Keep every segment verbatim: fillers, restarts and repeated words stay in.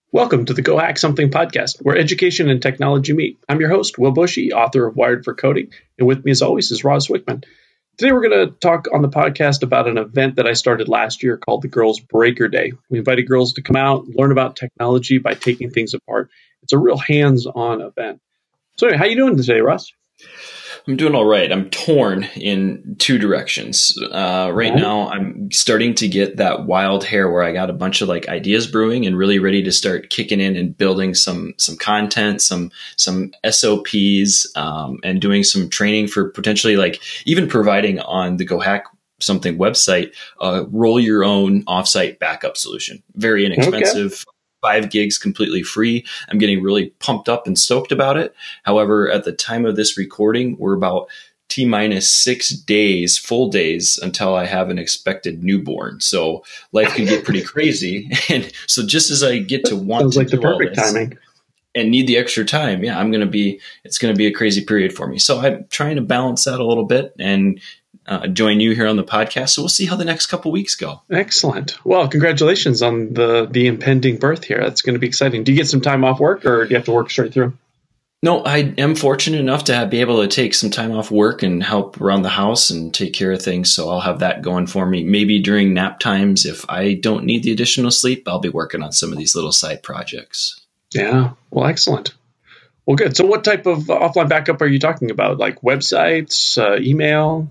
Welcome to the Go Hack Something podcast, where education and technology meet. I'm your host, Will Bushy, author of Wired for Coding, and with me as always is Roz Wickman. Today we're going to talk on the podcast about an event that I started last year called the Girls Breaker Day. We invited girls to come out and learn about technology by taking things apart. It's a real hands-on event. So anyway, how you doing today, Roz? I'm doing all right. I'm torn in two directions. Uh, right Okay. now, I'm starting to get that wild hair where I got a bunch of like ideas brewing and really ready to start kicking in and building some some content, some some S O Ps, um, and doing some training for potentially like even providing on the Go Hack Something website, uh, roll your own offsite backup solution. Very inexpensive. Okay. Five gigs completely free. I'm getting really pumped up and stoked about it. However, at the time of this recording, we're about T minus six days, full days until I have an expected newborn. So life can get pretty crazy. And so just as I get to want Sounds to like do the perfect all this timing. and need the extra time, yeah, I'm going to be, it's going to be a crazy period for me. So I'm trying to balance that a little bit and Uh, join you here on the podcast. So we'll see how the next couple weeks go. Excellent. Well, congratulations on the the impending birth here. That's going to be exciting. Do you get some time off work or do you have to work straight through? No, I am fortunate enough to have, be able to take some time off work and help around the house and take care of things. So I'll have that going for me. Maybe during nap times, if I don't need the additional sleep, I'll be working on some of these little side projects. Yeah. Well, excellent. Well, good. So what type of offline backup are you talking about? Like websites, uh, email?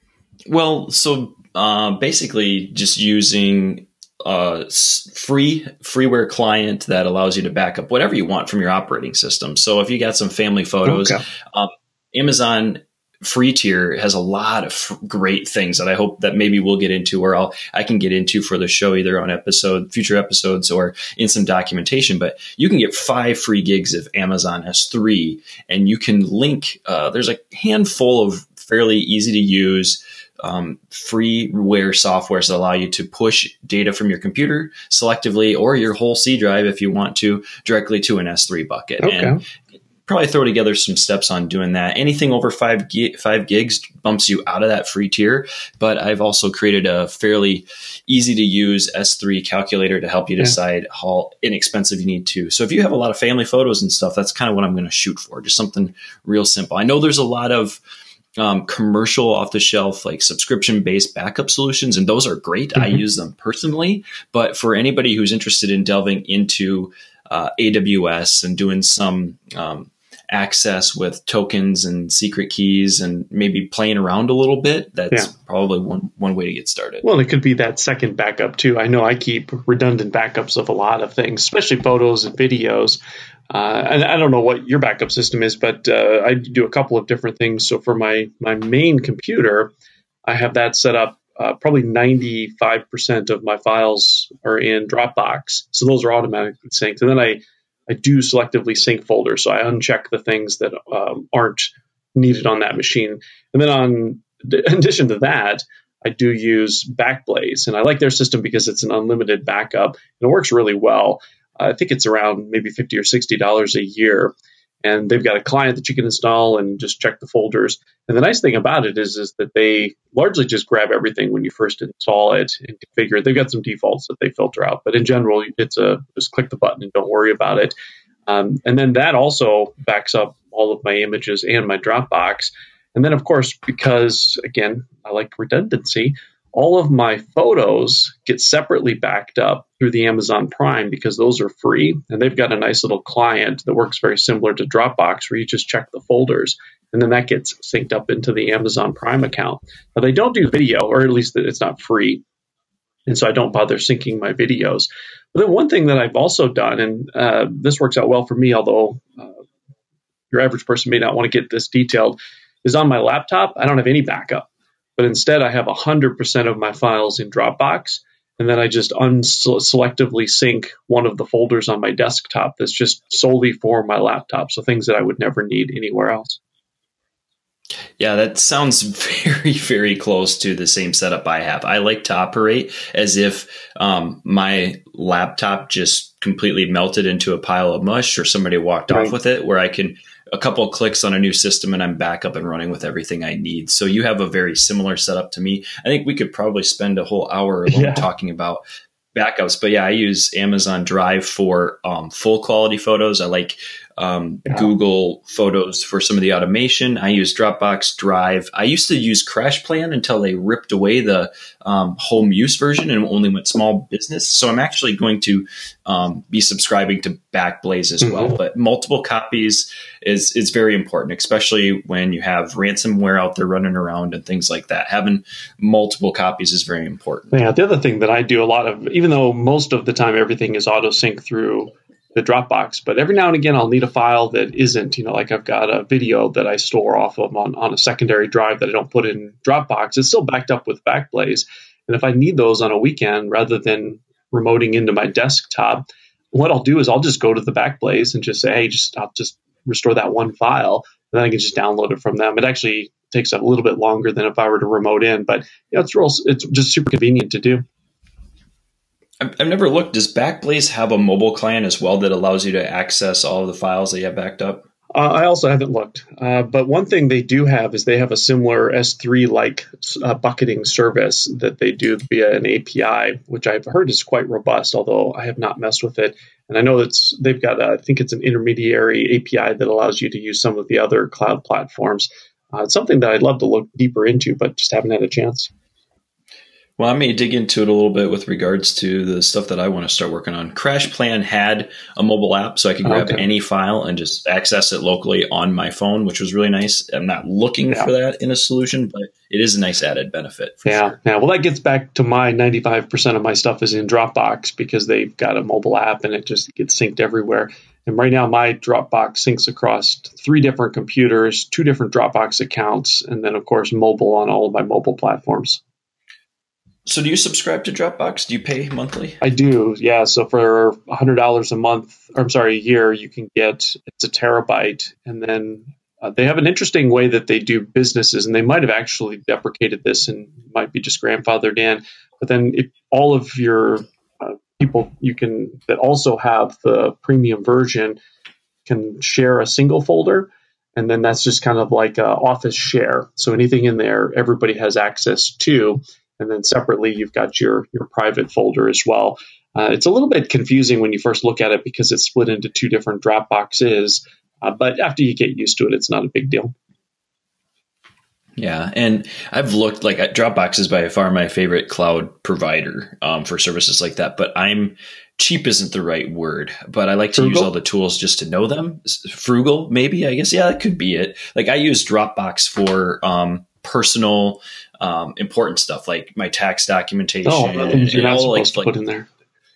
Well, so uh, basically just using a free freeware client that allows you to back up whatever you want from your operating system. So if you got some family photos, okay. um, Amazon free tier has a lot of f- great things that I hope that maybe we'll get into or I'll, I can get into for the show, either on episode, future episodes or in some documentation. But you can get five free gigs of Amazon S three and you can link, uh, there's a handful of fairly easy to use Um, freeware softwares that allow you to push data from your computer selectively or your whole C drive if you want to directly to an S three bucket. Okay. And probably throw together some steps on doing that. Anything over five, gig, five gigs bumps you out of that free tier. But I've also created a fairly easy to use S three calculator to help you decide yeah. how inexpensive you need to. So if you have a lot of family photos and stuff, that's kind of what I'm going to shoot for. Just something real simple. I know there's a lot of Um, commercial off-the-shelf, like subscription-based backup solutions, and those are great. Mm-hmm. I use them personally, but for anybody who's interested in delving into uh, A W S and doing some um, access with tokens and secret keys and maybe playing around a little bit, that's yeah. probably one, one way to get started. Well, it could be that second backup too. I know I keep redundant backups of a lot of things, especially photos and videos. Uh, and I don't know what your backup system is, but uh, I do a couple of different things. So for my my main computer, I have that set up. Uh, probably ninety-five percent of my files are in Dropbox. So those are automatically synced. And then I, I do selectively sync folders. So I uncheck the things that um, aren't needed on that machine. And then on, in addition to that, I do use Backblaze. And I like their system because it's an unlimited backup. And it works really well. I think it's around maybe fifty or sixty dollars a year. And they've got a client that you can install and just check the folders. And the nice thing about it is, is that they largely just grab everything when you first install it and configure it. They've got some defaults that they filter out. But in general, it's a just click the button and don't worry about it. Um, and then that also backs up all of my images and my Dropbox. And then, of course, because, again, I like redundancy, all of my photos get separately backed up through the Amazon Prime because those are free. And they've got a nice little client that works very similar to Dropbox where you just check the folders. And then that gets synced up into the Amazon Prime account. Now, they don't do video, or at least it's not free. And so I don't bother syncing my videos. But then one thing that I've also done, and uh, this works out well for me, although uh, your average person may not want to get this detailed, is on my laptop, I don't have any backup. But instead, I have one hundred percent of my files in Dropbox, and then I just unselectively sync one of the folders on my desktop that's just solely for my laptop, so things that I would never need anywhere else. Yeah, that sounds very, very close to the same setup I have. I like to operate as if um, my laptop just completely melted into a pile of mush or somebody walked right. off with it, where I can a couple of clicks on a new system and I'm back up and running with everything I need. So you have a very similar setup to me. I think we could probably spend a whole hour alone yeah. talking about backups, but yeah, I use Amazon Drive for um, full quality photos. I like um, yeah. Google Photos for some of the automation. I use Dropbox Drive. I used to use CrashPlan until they ripped away the um, home use version and only went small business. So I'm actually going to um, be subscribing to Backblaze as mm-hmm. well. But multiple copies is is very important, especially when you have ransomware out there running around and things like that. Having multiple copies is very important. Yeah, the other thing that I do a lot of, even though most of the time everything is auto sync through the Dropbox, but every now and again I'll need a file that isn't, you know, like I've got a video that I store off of on, on a secondary drive that I don't put in Dropbox. It's still backed up with Backblaze. And if I need those on a weekend rather than remoting into my desktop, what I'll do is I'll just go to the Backblaze and just say, hey, just I'll just restore that one file, and then I can just download it from them. It actually takes a little bit longer than if I were to remote in, but you know, it's real, it's just super convenient to do. I've never looked. Does Backblaze have a mobile client as well that allows you to access all of the files that you have backed up? Uh, I also haven't looked. Uh, but one thing they do have is they have a similar S three-like uh, bucketing service that they do via an A P I, which I've heard is quite robust, although I have not messed with it. And I know it's they've got, a, I think it's an intermediary A P I that allows you to use some of the other cloud platforms. Uh, it's something that I'd love to look deeper into, but just haven't had a chance. Well, I may dig into it a little bit with regards to the stuff that I want to start working on. CrashPlan had a mobile app, so I could grab okay. any file and just access it locally on my phone, which was really nice. I'm not looking yeah. for that in a solution, but it is a nice added benefit. Yeah, sure. yeah. Well, that gets back to my ninety-five percent of my stuff is in Dropbox because they've got a mobile app and it just gets synced everywhere. And right now, my Dropbox syncs across three different computers, two different Dropbox accounts, and then, of course, mobile on all of my mobile platforms. So do you subscribe to Dropbox? Do you pay monthly? I do, yeah. So for one hundred dollars a month, or I'm sorry, a year, you can get, it's a terabyte. And then uh, they have an interesting way that they do businesses, and they might have actually deprecated this and might be just grandfathered in. But then if all of your uh, people you can that also have the premium version can share a single folder. And then that's just kind of like a Office share. So anything in there, everybody has access to. And then separately, you've got your, your private folder as well. Uh, it's a little bit confusing when you first look at it because it's split into two different Dropboxes. Uh, but after you get used to it, it's not a big deal. Yeah. And I've looked, like Dropbox is by far my favorite cloud provider um, for services like that. But I'm cheap isn't the right word, but I like to Frugal? use all the tools just to know them. Frugal, maybe, I guess. Yeah, that could be it. Like I use Dropbox for um, personal Um, important stuff like my tax documentation. Oh, and, you're not supposed like, to like, put in there.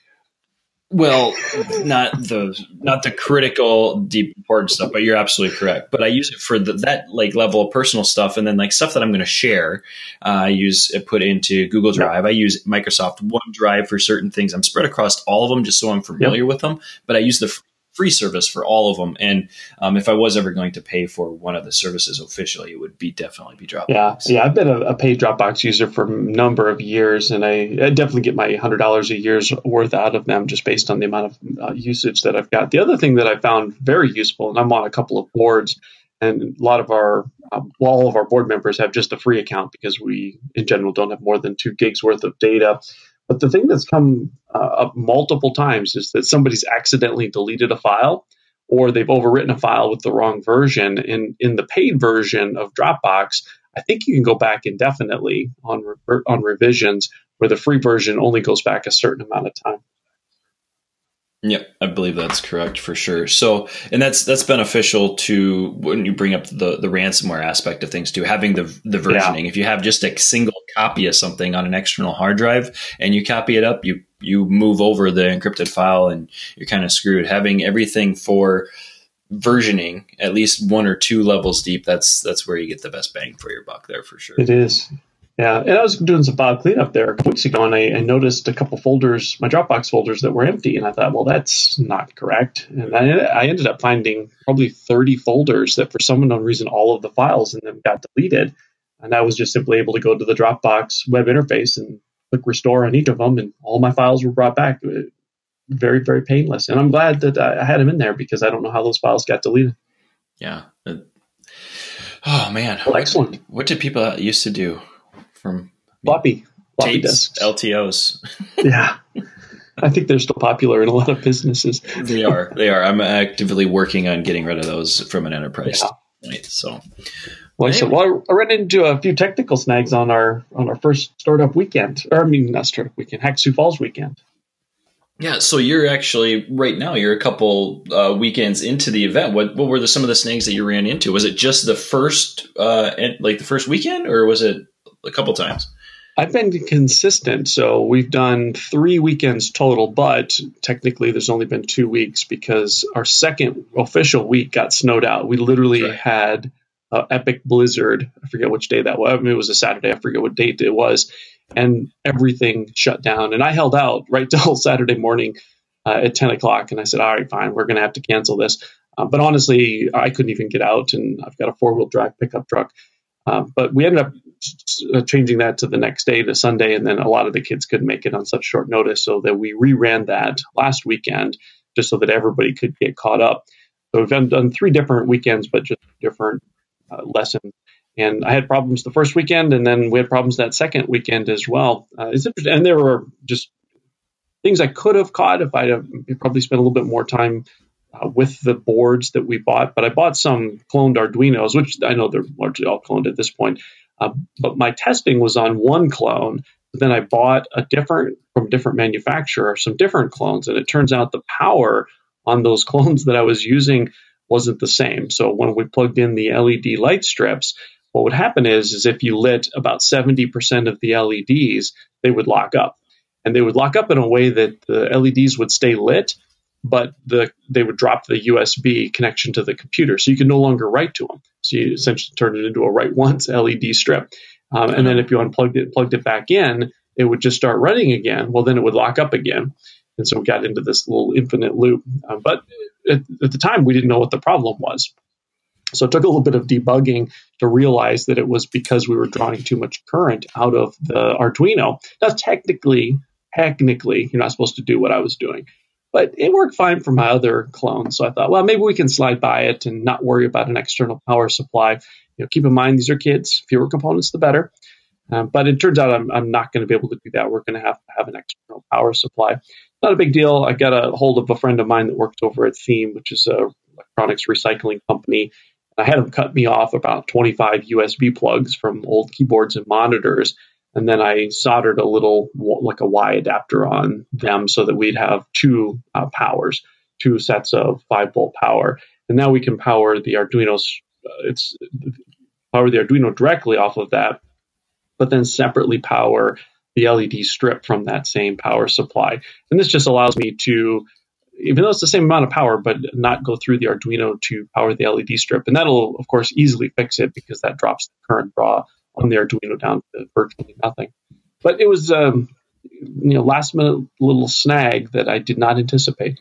Well, not the not the critical, deep, important stuff, but you're absolutely correct. But I use it for the, that like level of personal stuff, and then like stuff that I'm going to share. Uh, I use it put into Google Drive. Yep. I use Microsoft OneDrive for certain things. I'm spread across all of them just so I'm familiar yep. with them. But I use the free service for all of them. And um, if I was ever going to pay for one of the services officially, it would be definitely be Dropbox. Yeah, yeah. I've been a, a paid Dropbox user for a number of years, and I, I definitely get my one hundred dollars a year's worth out of them just based on the amount of uh, usage that I've got. The other thing that I found very useful, and I'm on a couple of boards, and a lot of our, uh, well, all of our board members have just a free account because we, in general, don't have more than two gigs worth of data. But the thing that's come uh, up multiple times is that somebody's accidentally deleted a file or they've overwritten a file with the wrong version. In in the paid version of Dropbox, I think you can go back indefinitely on re- on revisions, where the free version only goes back a certain amount of time. Yep, I believe that's correct for sure. So, and that's that's beneficial to when you bring up the, the ransomware aspect of things too, having the the versioning. Yeah. If you have just a single copy of something on an external hard drive and you copy it up, you you move over the encrypted file and you're kind of screwed. Having everything for versioning, at least one or two levels deep, that's that's where you get the best bang for your buck there for sure. It is. Yeah, and I was doing some file cleanup there a couple weeks ago, and I, I noticed a couple folders, my Dropbox folders, that were empty, and I thought, well, that's not correct. And I, I ended up finding probably thirty folders that, for some unknown reason, all of the files in them got deleted, and I was just simply able to go to the Dropbox web interface and click restore on each of them, and all my files were brought back. Very, very painless, and I'm glad that I had them in there because I don't know how those files got deleted. Yeah. Oh man, well, excellent. What, what did people used to do? From floppy, floppy tapes, disks, L T Os. Yeah, I think they're still popular in a lot of businesses. They are. They are. I'm actively working on getting rid of those from an enterprise Yeah. standpoint. So, Well, I said, well, I ran into a few technical snags on our on our first startup weekend, or I mean, not startup weekend, Hack Sioux Falls weekend. yeah. So you're actually right now. You're a couple uh, weekends into the event. What what were the, some of the snags that you ran into? Was it just the first, uh, like the first weekend, or was it a couple times? I've been consistent. So we've done three weekends total, but technically there's only been two weeks because our second official week got snowed out. We literally Right. had an epic blizzard. I forget which day that was. I mean, it was a Saturday. I forget what date it was. And everything shut down. And I held out right till Saturday morning uh, at ten o'clock. And I said, all right, fine, we're going to have to cancel this. Uh, but honestly, I couldn't even get out. And I've got a four-wheel drive pickup truck. Um, but we ended up changing that to the next day, to Sunday, and then a lot of the kids couldn't make it on such short notice, so that we reran that last weekend just so that everybody could get caught up. So we've done, done three different weekends, but just different uh, lessons. And I had problems the first weekend, and then we had problems that second weekend as well. Uh, it's interesting, and there were just things I could have caught if I'd have probably spent a little bit more time Uh, with the boards that we bought, but I bought some cloned Arduinos, which I know they're largely all cloned at this point. Uh, but my testing was on one clone, but then I bought a different from a different manufacturer, some different clones, and it turns out the power on those clones that I was using wasn't the same. So when we plugged in the L E D light strips, what would happen is, is if you lit about seventy percent of the L E Ds, they would lock up, and they would lock up in a way that the L E Ds would stay lit, but the they would drop the U S B connection to the computer, so you could no longer write to them. So you essentially turned it into a write once L E D strip. Um, and then if you unplugged it, plugged it back in, it would just start running again. Well, then it would lock up again. And so we got into this little infinite loop. Um, but at, at the time, we didn't know what the problem was. So it took a little bit of debugging to realize that it was because we were drawing too much current out of the Arduino. Now, technically, technically, you're not supposed to do what I was doing. But it worked fine for my other clones. So I thought, well, maybe we can slide by it and not worry about an external power supply. You know, keep in mind, these are kids. Fewer components, the better. Um, but it turns out I'm, I'm not going to be able to do that. We're going to have to have an external power supply. Not a big deal. I got a hold of a friend of mine that works over at Theme, which is a electronics recycling company. I had them cut me off about twenty-five U S B plugs from old keyboards and monitors. And then I soldered a little, like a Y adapter on them so that we'd have two uh, powers, two sets of five volt power. And now we can power the Arduinos, uh, it's power the Arduino directly off of that, but then separately power the L E D strip from that same power supply. And this just allows me to, even though it's the same amount of power, but not go through the Arduino to power the L E D strip. And that'll, of course, easily fix it because that drops the current draw on the Arduino down to virtually nothing. But it was, um, you know, last minute little snag that I did not anticipate.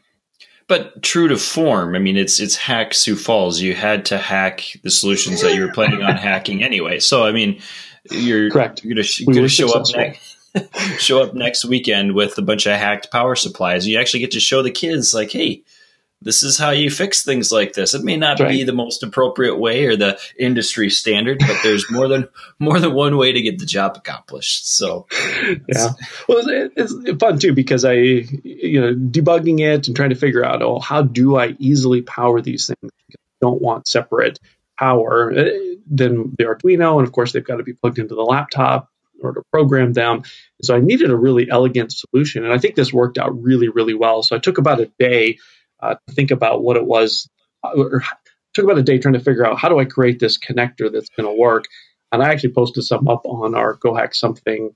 But true to form, I mean, it's it's Hack Sioux Falls. You had to hack the solutions that you were planning on hacking anyway. So, I mean, you're correct. You're going we to show up next. show up next weekend with a bunch of hacked power supplies. You actually get to show the kids, like, hey, this is how you fix things like this. It may not That's right. be the most appropriate way or the industry standard, but there's more than more than one way to get the job accomplished. So, yeah, well, it's, it's fun too because I, you know, debugging it and trying to figure out, oh, how do I easily power these things? I don't want separate power than the Arduino, and of course they've got to be plugged into the laptop in order to program them. So I needed a really elegant solution, and I think this worked out really, really well. So I took about a day. Uh, to think about what it was, or took about a day trying to figure out how do I create this connector that's going to work. And I actually posted some up on our Go Hack Something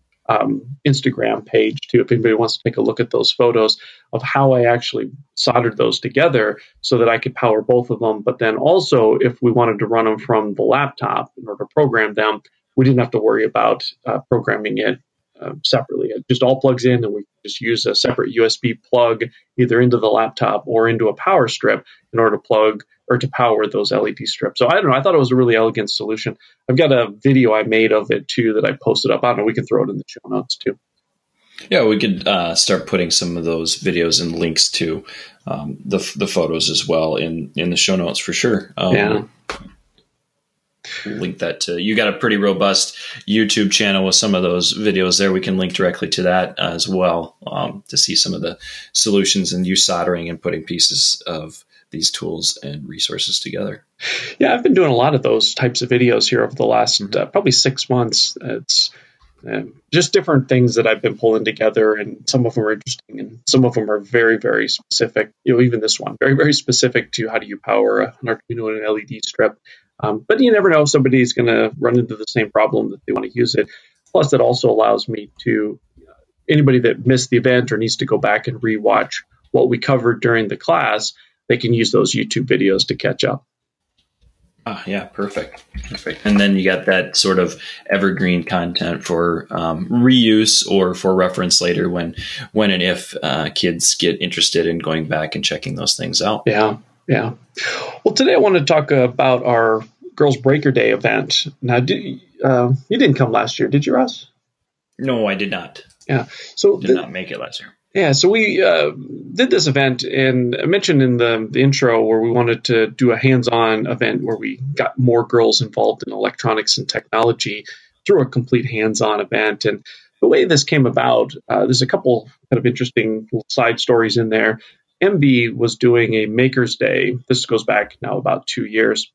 um, Instagram page too, if anybody wants to take a look at those photos of how I actually soldered those together so that I could power both of them. But then also, if we wanted to run them from the laptop in order to program them, we didn't have to worry about uh, programming it Uh, separately. It just all plugs in, and we just use a separate U S B plug either into the laptop or into a power strip in order to plug or to power those L E D strips. So I don't know. I thought it was a really elegant solution. I've got a video I made of it too that I posted up. I don't know. We can throw it in the show notes too. Yeah, we could uh, start putting some of those videos and links to um, the the photos as well in in the show notes for sure. Um, yeah. link that to. You got a pretty robust YouTube channel with some of those videos there. We can link directly to that as well um, to see some of the solutions and you soldering and putting pieces of these tools and resources together. Yeah, I've been doing a lot of those types of videos here over the last mm-hmm. uh, probably six months. It's uh, just different things that I've been pulling together, and some of them are interesting, and some of them are very, very specific. You know, even this one, very, very specific to how do you power an Arduino and an L E D strip. Um, but you never know, somebody's going to run into the same problem that they want to use it. Plus, that also allows me to, uh, anybody that missed the event or needs to go back and rewatch what we covered during the class, they can use those YouTube videos to catch up. Ah, yeah, perfect. Perfect. And then you got that sort of evergreen content for um, reuse or for reference later when when and if uh, kids get interested in going back and checking those things out. Yeah, yeah. Well, today I want to talk about our Girls Breaker Day event. Now, did, uh, you didn't come last year, did you, Russ? No, I did not. Yeah. So did the, not make it last year. Yeah, so we uh, did this event, and I mentioned in the, the intro where we wanted to do a hands-on event where we got more girls involved in electronics and technology through a complete hands-on event. And the way this came about, uh, there's a couple kind of interesting little side stories in there. M B was doing a Maker's Day. This goes back now about two years.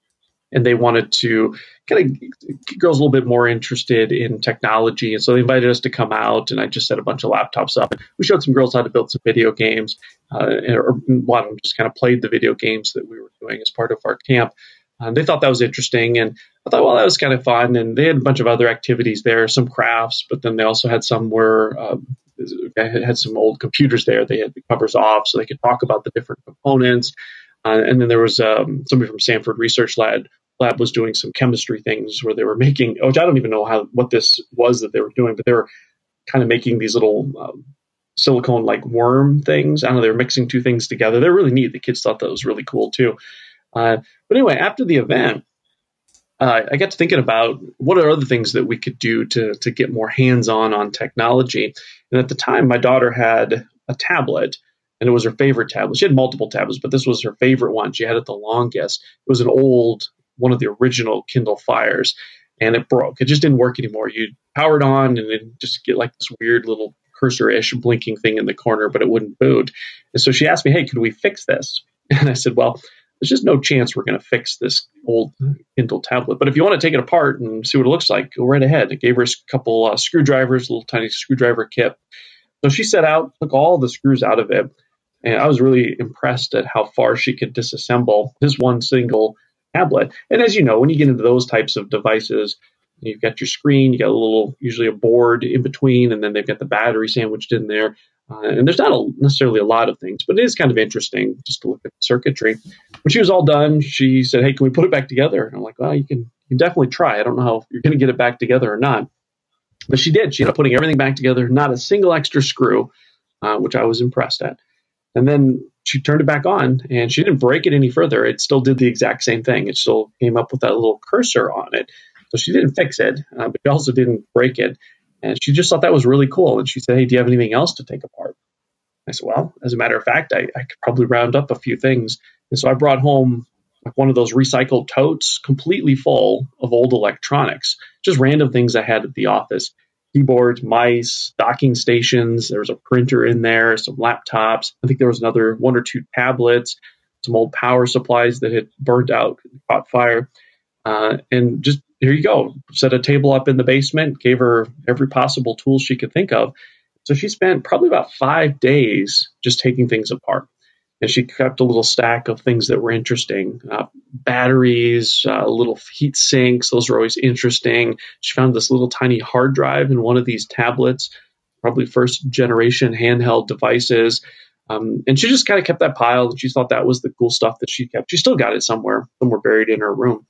And they wanted to kind of get girls a little bit more interested in technology. And so they invited us to come out, and I just set a bunch of laptops up. We showed some girls how to build some video games, uh, and or a lot of them just kind of played the video games that we were doing as part of our camp. Um, they thought that was interesting, and I thought, well, that was kind of fun. And they had a bunch of other activities there, some crafts, but then they also had some where um, I had some old computers there. They had the covers off so they could talk about the different components. Uh, and then there was um, somebody from Stanford Research Lab lab was doing some chemistry things where they were making, which I don't even know how what this was that they were doing, but they were kind of making these little um, silicone like worm things. I don't know, they were mixing two things together. They're really neat. The kids thought that was really cool too. Uh, but anyway, after the event, uh, I got to thinking about what are other things that we could do to to get more hands-on on technology. And at the time, my daughter had a tablet, and it was her favorite tablet. She had multiple tablets, but this was her favorite one. She had it the longest. It was an old, one of the original Kindle Fires, and it broke. It just didn't work anymore. You power it on, and it just get like this weird little cursor-ish blinking thing in the corner, but it wouldn't boot. And so she asked me, hey, could we fix this? And I said, well, there's just no chance we're going to fix this old Kindle tablet. But if you want to take it apart and see what it looks like, go right ahead. I gave her a couple uh, screwdrivers, a little tiny screwdriver kit. So she set out, took all the screws out of it, and I was really impressed at how far she could disassemble this one single tablet. And as you know, when you get into those types of devices, you've got your screen, you got a little, usually a board in between, and then they've got the battery sandwiched in there. Uh, and there's not a, necessarily a lot of things, but it is kind of interesting just to look at the circuitry. When she was all done, she said, hey, can we put it back together? And I'm like, well, you can, you can definitely try. I don't know how you're going to get it back together or not. But she did. She ended up putting everything back together, not a single extra screw, uh, which I was impressed at. And then she turned it back on, and she didn't break it any further. It still did the exact same thing. It still came up with that little cursor on it. So she didn't fix it, uh, but she also didn't break it. And she just thought that was really cool. And she said, hey, do you have anything else to take apart? I said, well, as a matter of fact, I, I could probably round up a few things. And so I brought home like one of those recycled totes completely full of old electronics, just random things I had at the office. Keyboards, mice, docking stations. There was a printer in there, some laptops. I think there was another one or two tablets, some old power supplies that had burnt out, caught fire. Uh, and just here you go. Set a table up in the basement, gave her every possible tool she could think of. So she spent probably about five days just taking things apart. And she kept a little stack of things that were interesting. Uh, batteries, uh, little heat sinks. Those are always interesting. She found this little tiny hard drive in one of these tablets, probably first generation handheld devices. Um, and she just kind of kept that pile. And she thought that was the cool stuff that she kept. She still got it somewhere, somewhere buried in her room.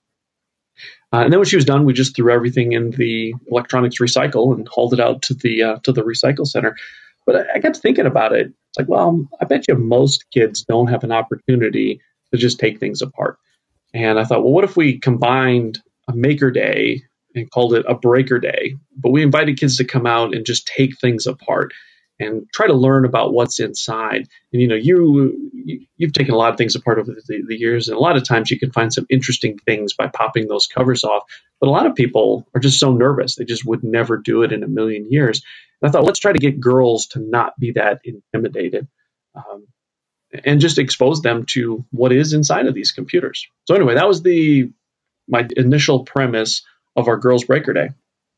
Uh, and then when she was done, we just threw everything in the electronics recycle and hauled it out to the uh, to the recycle center. But I, I got to thinking about it. It's like, well, I bet you most kids don't have an opportunity to just take things apart. And I thought, well, what if we combined a Maker Day and called it a Breaker Day? But we invited kids to come out and just take things apart and try to learn about what's inside. And, you know, you, you, you've taken a lot of things apart over the, the years, and a lot of times you can find some interesting things by popping those covers off. But a lot of people are just so nervous. They just would never do it in a million years. And I thought, let's try to get girls to not be that intimidated, um, and just expose them to what is inside of these computers. So anyway, that was the my initial premise of our Girls Breaker Day.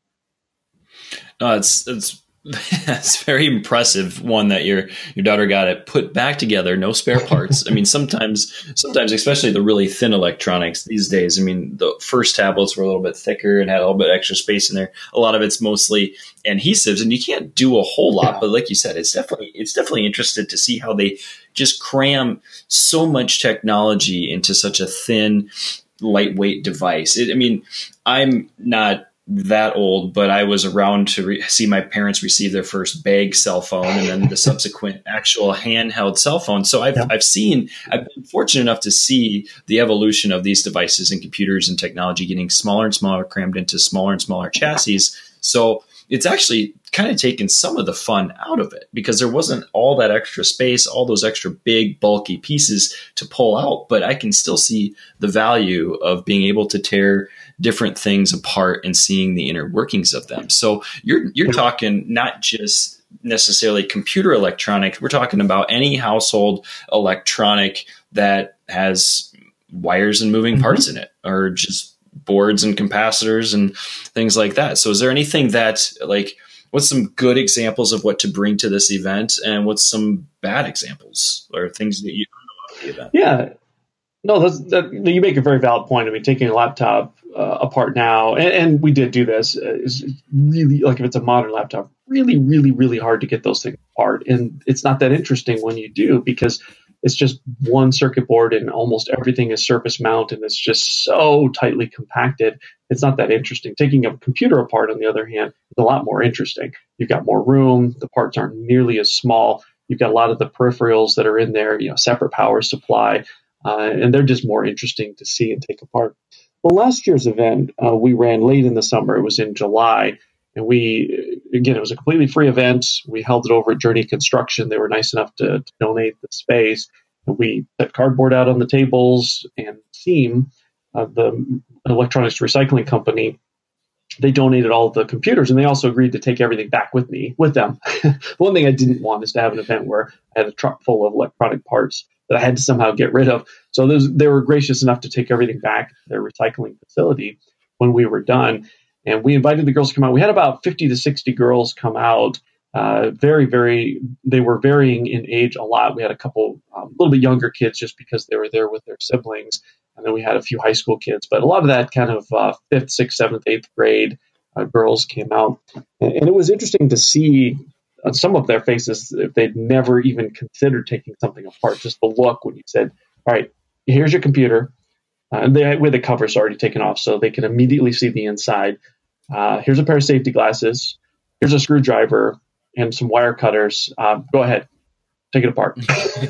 No, it's it's it's very impressive. One, that your your daughter got it put back together, no spare parts. I mean, sometimes sometimes, especially the really thin electronics these days. I mean, the first tablets were a little bit thicker and had a little bit extra space in there. A lot of it's mostly adhesives, and you can't do a whole lot. Yeah. But like you said, it's definitely it's definitely interesting to see how they just cram so much technology into such a thin, lightweight device. It, I mean, I'm not that old, but I was around to re- see my parents receive their first bag cell phone and then the subsequent actual handheld cell phone. So I've, yeah. I've seen, I've been fortunate enough to see the evolution of these devices and computers and technology getting smaller and smaller, crammed into smaller and smaller chassis. So it's actually kind of taken some of the fun out of it, because there wasn't all that extra space, all those extra big, bulky pieces to pull out. But I can still see the value of being able to tear different things apart and seeing the inner workings of them. So you're you're talking not just necessarily computer electronics. We're talking about any household electronic that has wires and moving mm-hmm. parts in it, or just boards and capacitors and things like that. So is there anything that, like, what's some good examples of what to bring to this event, and what's some bad examples or things that you don't know about the event? Yeah. No, that's, that, you make a very valid point. I mean, taking a laptop uh, apart now, and, and we did do this, uh, is really, like if it's a modern laptop, really, really, really hard to get those things apart. And it's not that interesting when you do, because it's just one circuit board and almost everything is surface mount, and it's just so tightly compacted. It's not that interesting. Taking a computer apart, on the other hand, is a lot more interesting. You've got more room. The parts aren't nearly as small. You've got a lot of the peripherals that are in there, you know, separate power supply. Uh, and they're just more interesting to see and take apart. Well, last year's event, uh, we ran late in the summer. It was in July. And we, again, it was a completely free event. We held it over at Journey Construction. They were nice enough to, to donate the space. And we set cardboard out on the tables, and Seam, uh, the electronics recycling company, they donated all the computers, and they also agreed to take everything back with me, with them. One thing I didn't want is to have an event where I had a truck full of electronic parts that I had to somehow get rid of. So those, they were gracious enough to take everything back to their recycling facility when we were done. And we invited the girls to come out. We had about fifty to sixty girls come out. Uh, very, very, they were varying in age a lot. We had a couple a um, little bit younger kids just because they were there with their siblings. And then we had a few high school kids. But a lot of that kind of uh, fifth, sixth, seventh, eighth grade uh, girls came out. And, and it was interesting to see on some of their faces if they'd never even considered taking something apart. Just the look when you said, all right, here's your computer. Uh, and they, with the covers already taken off, so they can immediately see the inside. Uh, here's a pair of safety glasses. Here's a screwdriver and some wire cutters. Uh, go ahead, take it apart.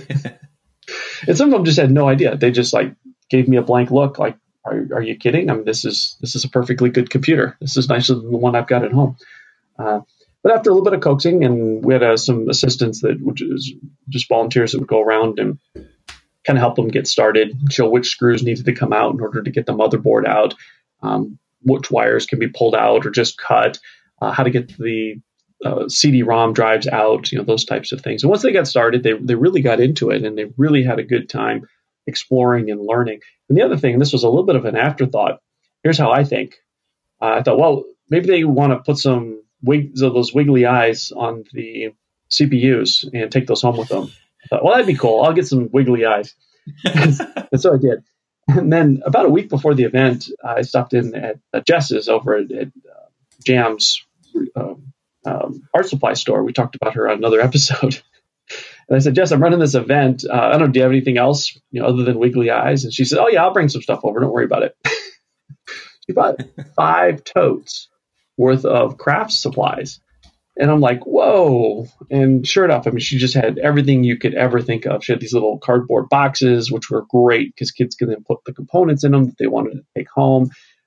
And some of them just had no idea. They just like gave me a blank look, like, "Are, are you kidding? I mean, this is this is a perfectly good computer. This is nicer than the one I've got at home." Uh, but after a little bit of coaxing, and we had uh, some assistants that, which is just volunteers that would go around and kind of help them get started, show which screws needed to come out in order to get the motherboard out. Um, which wires can be pulled out or just cut, uh, how to get the uh, C D ROM drives out, you know, those types of things. And once they got started, they they really got into it, and they really had a good time exploring and learning. And the other thing, and this was a little bit of an afterthought, here's how I think. Uh, I thought, well, maybe they want to put some wigs of those wiggly eyes on the C P Us and take those home with them. I thought, well, that'd be cool. I'll get some wiggly eyes. And so I did. And then about a week before the event, uh, I stopped in at uh, Jess's over at, at uh, Jam's um, um, art supply store. We talked about her on another episode. And I said, Jess, I'm running this event. Uh, I don't know, do you have anything else, you know, other than wiggly eyes? And she said, oh, yeah, I'll bring some stuff over. Don't worry about it. She bought five totes worth of craft supplies. And I'm like, whoa. And sure enough, I mean, she just had everything you could ever think of. She had these little cardboard boxes, which were great because kids could then put the components in them that they wanted to take home.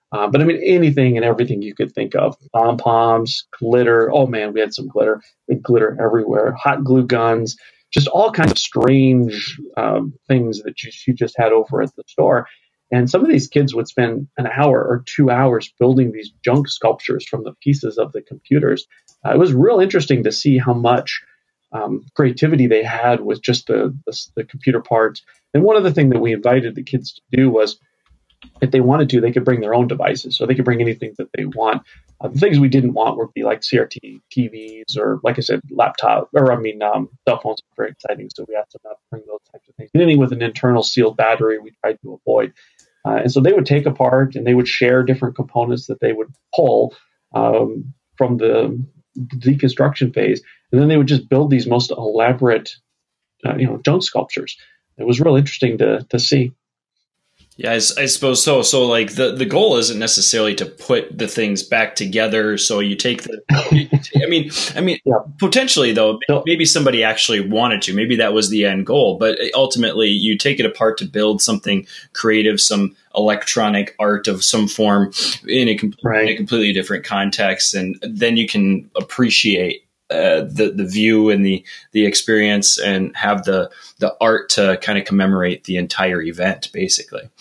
Uh, but I mean, anything and everything you could think of. Pom-poms, glitter. Oh man, we had some glitter. Big glitter everywhere. Hot glue guns. Just all kinds of strange um, things that you, you just had over at the store. And some of these kids would spend an hour or two hours building these junk sculptures from the pieces of the computers. Uh, it was real interesting to see how much um, creativity they had with just the, the, the computer parts. And one other thing that we invited the kids to do was, if they wanted to, they could bring their own devices. So they could bring anything that they want. Uh, the things we didn't want would be like C R T T Vs or, like I said, laptop, or I mean, um, cell phones are very exciting. So we asked them not to bring those types of things. Anything with an internal sealed battery, we tried to avoid. Uh, and so they would take apart and they would share different components that they would pull um, from the deconstruction phase. And then they would just build these most elaborate, uh, you know, junk sculptures. It was real interesting to to see. Yeah, I, I suppose so. So, like the, the goal isn't necessarily to put the things back together. So you take the. I mean, I mean, yeah. Potentially though, maybe somebody actually wanted to. Maybe that was the end goal. But ultimately, you take it apart to build something creative, some electronic art of some form in a, com- right. in a completely different context, and then you can appreciate Uh, the the view and the the experience, and have the the art to kind of commemorate the entire event, basically.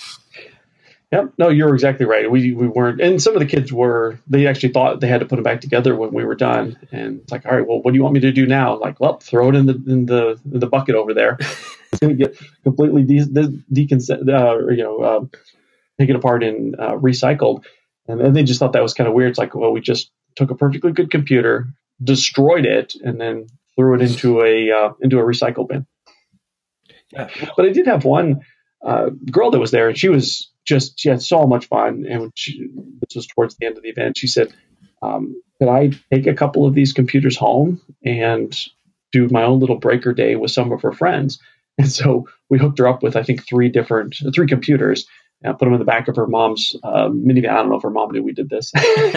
Yep. No, you're exactly right. We we weren't, and some of the kids were. They actually thought they had to put them back together when we were done, and it's like, all right, well, what do you want me to do now? Like, well, throw it in the in the in the bucket over there. It's going to get completely de- de- decon- uh, or, you know, uh, taken apart and uh, recycled, and then they just thought that was kind of weird. It's like, well, we just took a perfectly good computer, destroyed it, and then threw it into a uh, into a recycle bin. Yeah. But I did have one uh, girl that was there, and she was just she had so much fun. And when she, this was towards the end of the event, she said, um, "Could I take a couple of these computers home and do my own little breaker day with some of her friends?" And so we hooked her up with, I think, three different three computers, and put them in the back of her mom's uh, minivan. I don't know if her mom knew we did this.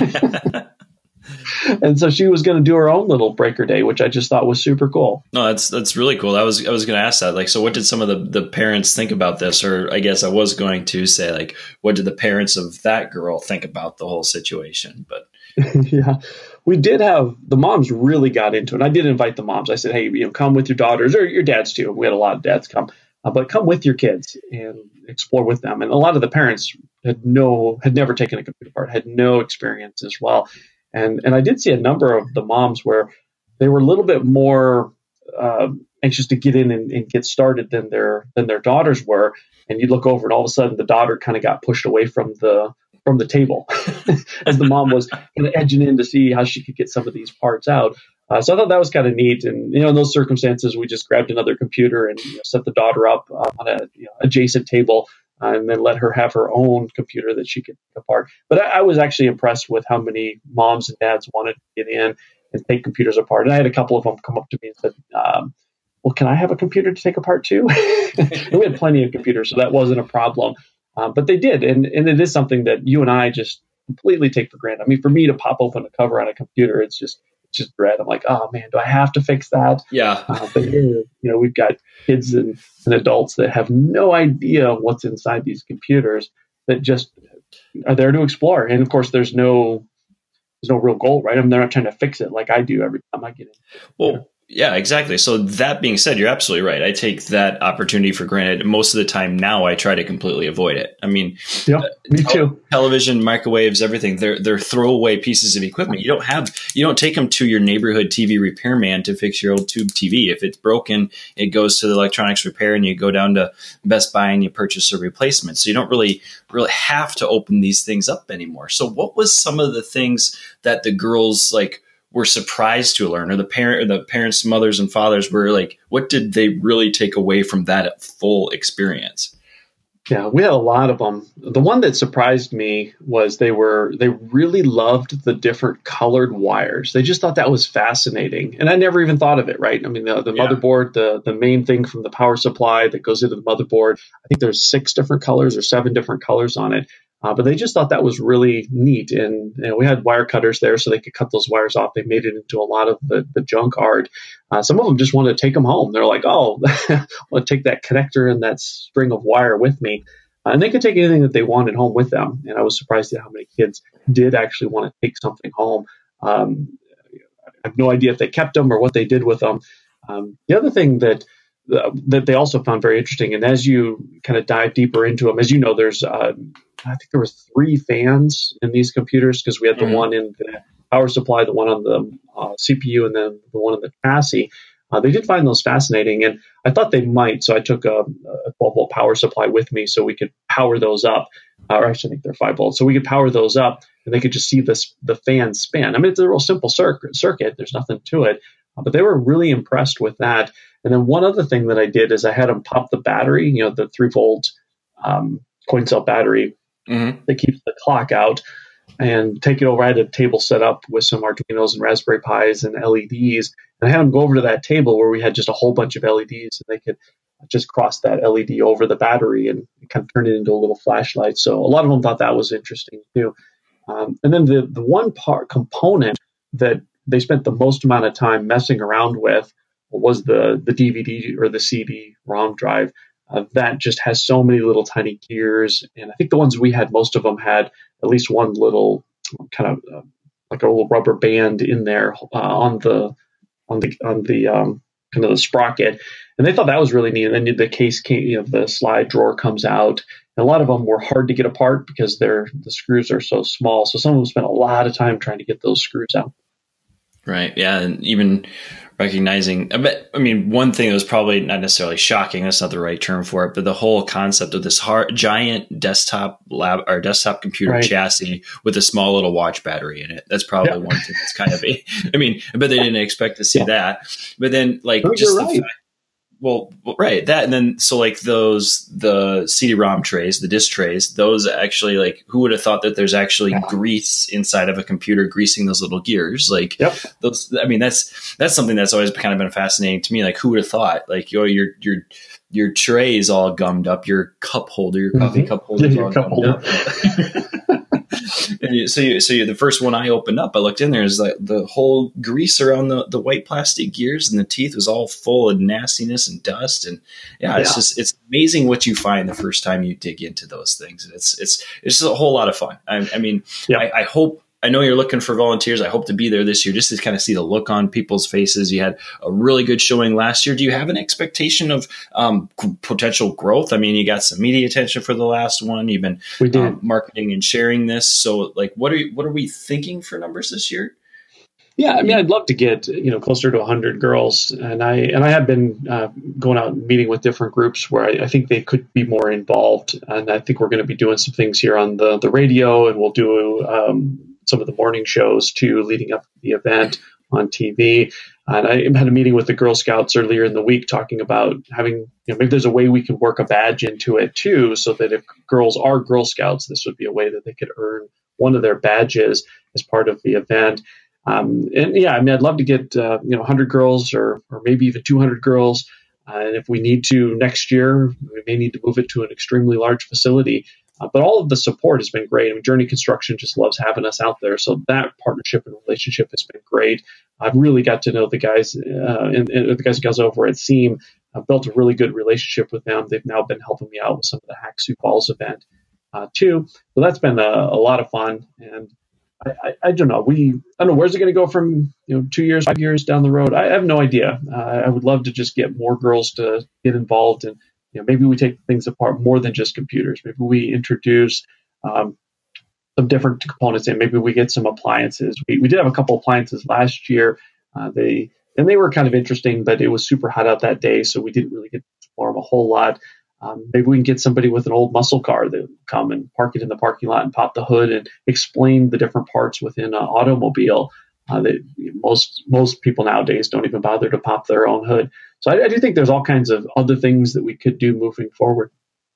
And so she was going to do her own little breaker day, which I just thought was super cool. No, that's that's really cool. I was I was going to ask that. Like, so what did some of the, the parents think about this? Or I guess I was going to say, like, what did the parents of that girl think about the whole situation? But yeah, we did have the moms really got into it. I did invite the moms. I said, hey, you know, come with your daughters or your dads too. We had a lot of dads come, uh, but come with your kids and explore with them. And a lot of the parents had no had never taken a computer apart, had no experience as well. And and I did see a number of the moms where they were a little bit more uh, anxious to get in and, and get started than their than their daughters were. And you look over, and all of a sudden, the daughter kind of got pushed away from the from the table as the mom was kind of edging in to see how she could get some of these parts out. Uh, so I thought that was kind of neat. And you know, in those circumstances, we just grabbed another computer and you know, set the daughter up uh, on a you know, adjacent table. Uh, and then let her have her own computer that she could take apart. But I, I was actually impressed with how many moms and dads wanted to get in and take computers apart. And I had a couple of them come up to me and said, um, well, can I have a computer to take apart too? And we had plenty of computers, so that wasn't a problem. Uh, but they did. And, and it is something that you and I just completely take for granted. I mean, for me to pop open a cover on a computer, it's just it's just dread. I'm like, oh man, do I have to fix that? Yeah. Uh, but here, you know, we've got kids and, and adults that have no idea what's inside these computers that just are there to explore. And of course, there's no there's no real goal, right? I mean, they're not trying to fix it like I do every time I get in. Well, yeah, exactly. So that being said, you're absolutely right. I take that opportunity for granted. Most of the time now, I try to completely avoid it. I mean, yeah, me too. Te- television, microwaves, everything. They're they're throwaway pieces of equipment. You don't have you don't take them to your neighborhood T V repairman to fix your old tube T V. If it's broken, it goes to the electronics repair, and you go down to Best Buy and you purchase a replacement. So you don't really really have to open these things up anymore. So what was some of the things that the girls like were surprised to learn, or the parent, or the parents, mothers, and fathers were like, what did they really take away from that full experience? Yeah, we had a lot of them. The one that surprised me was they were they really loved the different colored wires. They just thought that was fascinating, and I never even thought of it. Right? I mean, the, the yeah. motherboard, the the main thing from the power supply that goes into the motherboard. I think there's six different colors or seven different colors on it. Uh, but they just thought that was really neat. And you know, we had wire cutters there so they could cut those wires off. They made it into a lot of the, the junk art. Uh, some of them just wanted to take them home. They're like, oh, I'll take that connector and that string of wire with me. Uh, and they could take anything that they wanted home with them. And I was surprised at how many kids did actually want to take something home. Um, I have no idea if they kept them or what they did with them. Um, the other thing that uh, that they also found very interesting, and as you kind of dive deeper into them, as you know, there's uh, I think there were three fans in these computers because we had the mm-hmm. one in the power supply, the one on the uh, C P U, and then the one in the chassis. Uh, they did find those fascinating, and I thought they might. So I took a, a twelve volt power supply with me so we could power those up. Uh, or actually, I think they're five volts. So we could power those up, and they could just see this the fan spin. I mean, it's a real simple circuit. circuit. There's nothing to it. Uh, but they were really impressed with that. And then one other thing that I did is I had them pop the battery, you know, the three volt um, coin cell battery mm-hmm. that keeps the clock out, and take it over. I had a table set up with some Arduinos and Raspberry Pis and L E Ds. And I had them go over to that table where we had just a whole bunch of L E Ds, and they could just cross that L E D over the battery and kind of turn it into a little flashlight. So a lot of them thought that was interesting too. Um, and then the, the one part component that they spent the most amount of time messing around with was the, the D V D or the C D ROM drive. Uh, that just has so many little tiny gears. And I think the ones we had, most of them had at least one little kind of uh, like a little rubber band in there uh, on the on the on the um, kind of the sprocket. And they thought that was really neat. And then the case came, you know, the slide drawer comes out. And a lot of them were hard to get apart because they're the screws are so small. So some of them spent a lot of time trying to get those screws out. Right. Yeah. And even recognizing, I, bet, I mean, one thing that was probably not necessarily shocking, that's not the right term for it, but the whole concept of this hard, giant desktop lab or desktop computer right. chassis with a small little watch battery in it. That's probably yeah. one thing that's kind of, a, I mean, I bet they didn't expect to see yeah. that. But then, like, oh, just the right. fact, Well, right. That, and then, so like those, the C D ROM trays, the disk trays, those actually, like, who would have thought that there's actually grease inside of a computer greasing those little gears? Like yep. those, I mean, that's, that's something that's always kind of been fascinating to me. Like, who would have thought, like, your, your, your, your tray is all gummed up, your cup holder, your coffee mm-hmm. cup holder is all gummed holder. up. And you, so, you, so you, the first one I opened up, I looked in there, is like the whole grease around the, the white plastic gears, and the teeth was all full of nastiness and dust. And yeah, it's yeah. just, it's amazing what you find the first time you dig into those things. And it's, it's, it's just a whole lot of fun. I, I mean, yeah. I, I hope, I know you're looking for volunteers. I hope to be there this year just to kind of see the look on people's faces. You had a really good showing last year. Do you have an expectation of um, g- potential growth? I mean, you got some media attention for the last one. You've been we did. Um, marketing and sharing this. So, like, what are you, what are we thinking for numbers this year? Yeah, I mean, I'd love to get, you know, closer to one hundred girls, and I and I have been uh, going out and meeting with different groups where I, I think they could be more involved, and I think we're going to be doing some things here on the the radio, and we'll do um, some of the morning shows too, leading up to the event on T V. And I had a meeting with the Girl Scouts earlier in the week talking about having, you know, maybe there's a way we can work a badge into it too, so that if girls are Girl Scouts, this would be a way that they could earn one of their badges as part of the event. Um, and yeah, I mean, I'd love to get, uh, you know, one hundred girls or, or maybe even two hundred girls. Uh, and if we need to next year, we may need to move it to an extremely large facility. Uh, but all of the support has been great. I mean, Journey Construction just loves having us out there. So that partnership and relationship has been great. I've really got to know the guys uh, and, and the guys and gals over at Seam. I've built a really good relationship with them. They've now been helping me out with some of the Hack Sioux Falls event uh, too. So that's been a, a lot of fun. And I, I, I don't know. We I don't know where's it going to go from, you know, two years, five years down the road. I have no idea. Uh, I would love to just get more girls to get involved, and you know, maybe we take things apart more than just computers. Maybe we introduce um, some different components, and maybe we get some appliances. We we did have a couple appliances last year. Uh, they and they were kind of interesting, but it was super hot out that day, so we didn't really get to explore them a whole lot. Um, maybe we can get somebody with an old muscle car that would come and park it in the parking lot and pop the hood and explain the different parts within an automobile. Uh, that most most people nowadays don't even bother to pop their own hood. So I, I do think there's all kinds of other things that we could do moving forward.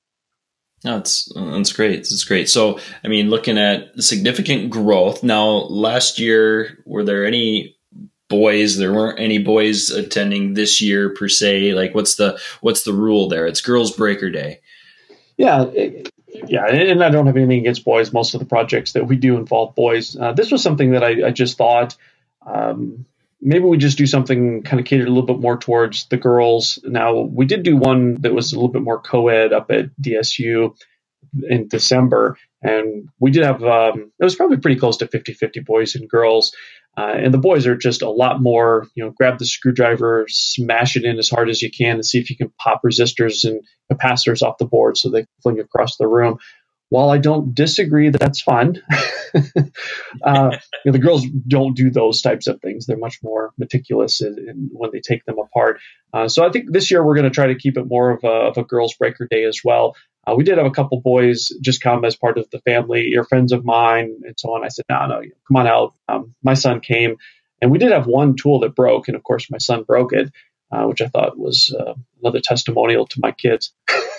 No, that's that's great. That's great. So, I mean, looking at significant growth now. Last year, were there any boys? There weren't any boys attending this year per se. Like, what's the what's the rule there? It's Girls Breaker Day. Yeah, it, yeah, and I don't have anything against boys. Most of the projects that we do involve boys. Uh, this was something that I, I just thought um, maybe we just do something kind of catered a little bit more towards the girls. Now, we did do one that was a little bit more co-ed up at D S U. in December, and we did have, um, it was probably pretty close to fifty-fifty boys and girls. Uh, and the boys are just a lot more, you know, grab the screwdriver, smash it in as hard as you can and see if you can pop resistors and capacitors off the board so they can fling across the room. While I don't disagree that that's fun, uh, you know, the girls don't do those types of things. They're much more meticulous in, in when they take them apart. Uh, so I think this year we're going to try to keep it more of a, of a girls' breaker day as well. Uh, we did have a couple boys just come as part of the family, or friends of mine, and so on. I said, no, no, come on out. Um, my son came, and we did have one tool that broke, and of course my son broke it, uh, which I thought was uh, another testimonial to my kids.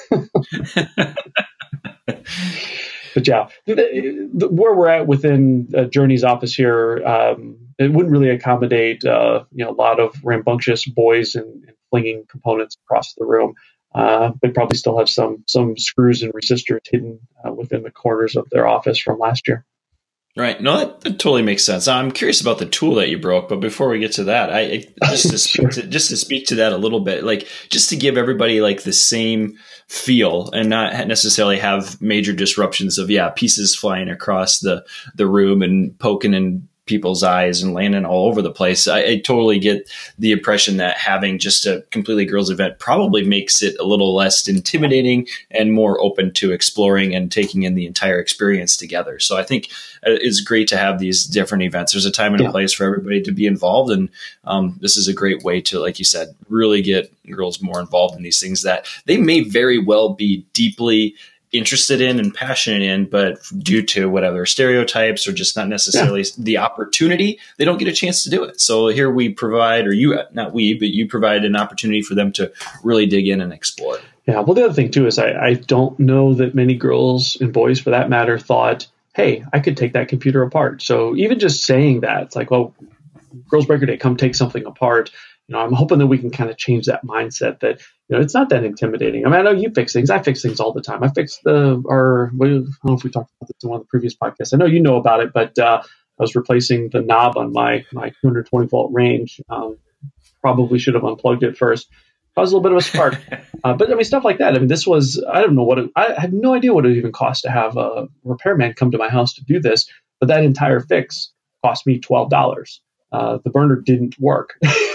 But yeah, the, the, where we're at within uh, Journey's office here, um, it wouldn't really accommodate uh, you know a lot of rambunctious boys and, and flinging components across the room. Uh, they probably still have some some screws and resistors hidden uh, within the corners of their office from last year. Right. No, that, that totally makes sense. I'm curious about the tool that you broke, but before we get to that, I, I just to speak to, just to speak to that a little bit, like just to give everybody like the same feel and not necessarily have major disruptions of yeah pieces flying across the the room and poking in people's eyes and landing all over the place. I, I totally get the impression that having just a completely girls event probably makes it a little less intimidating and more open to exploring and taking in the entire experience together. So I think it's great to have these different events. There's a time and a place for everybody to be involved. And um, this is a great way to, like you said, really get girls more involved in these things that they may very well be deeply interested in and passionate in, but due to whatever stereotypes or just not necessarily yeah. the opportunity, they don't get a chance to do it. So here we provide, or you, not we, but you provide an opportunity for them to really dig in and explore. Yeah. Well, the other thing too is I, I don't know that many girls and boys for that matter thought, hey, I could take that computer apart. So even just saying that, it's like, well, Girls Breaker Day, come take something apart. You know, I'm hoping that we can kind of change that mindset that, you know, it's not that intimidating. I mean, I know you fix things. I fix things all the time. I fixed the, our, I don't know if we talked about this in one of the previous podcasts. I know you know about it, but uh, I was replacing the knob on my, my two hundred twenty volt range. Um, probably should have unplugged it first. Caused a little bit of a spark. uh, but I mean, stuff like that. I mean, this was, I don't know what, it, I have no idea what it even cost to have a repairman come to my house to do this. But that entire fix cost me twelve dollars. Uh, the burner didn't work.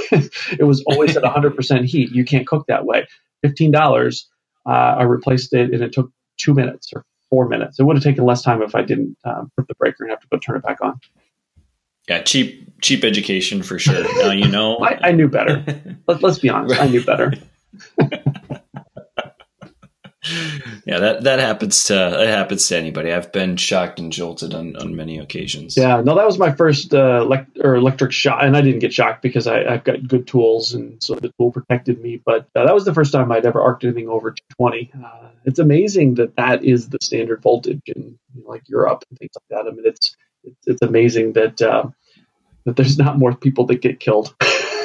It was always at one hundred percent heat. You can't cook that way. fifteen dollars, uh, I replaced it, and it took two minutes or four minutes. It would have taken less time if I didn't uh, put the breaker and have to go turn it back on. Yeah, cheap cheap education for sure. Now you know. I, I knew better. Let, let's be honest. I knew better. Yeah, that, that happens to that happens to anybody. I've been shocked and jolted on, on many occasions. Yeah, no, that was my first uh, elect- or electric shock, and I didn't get shocked because I, I've got good tools, and so the tool protected me. But uh, that was the first time I'd ever arced anything over two twenty. Uh, it's amazing that that is the standard voltage in, you know, like Europe and things like that. I mean, it's it's, it's amazing that uh, that there's not more people that get killed.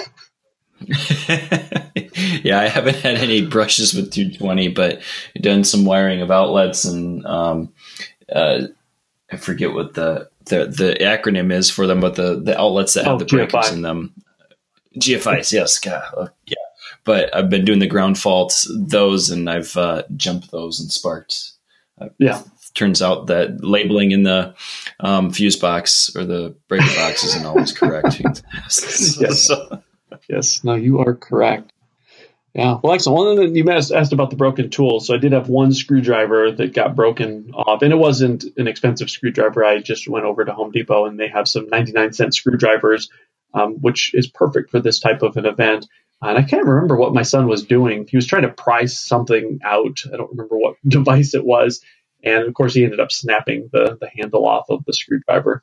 Yeah, I haven't had any brushes with two twenty, but done some wiring of outlets, and um, uh, I forget what the, the the acronym is for them, but the, the outlets that have oh, the breakers G F I in them. G F Is, yes. God, yeah. But I've been doing the ground faults, those, and I've uh, jumped those and sparked. Uh, yeah. Turns out that labeling in the um, fuse box or the breaker box isn't always correct. Yes. So, yes, no, you are correct. Yeah, well, excellent. One thing that you asked, asked about the broken tools. So I did have one screwdriver that got broken off, and it wasn't an expensive screwdriver. I just went over to Home Depot, and they have some ninety-nine cent screwdrivers, um, which is perfect for this type of an event. And I can't remember what my son was doing. He was trying to pry something out. I don't remember what device it was. And, of course, he ended up snapping the, the handle off of the screwdriver.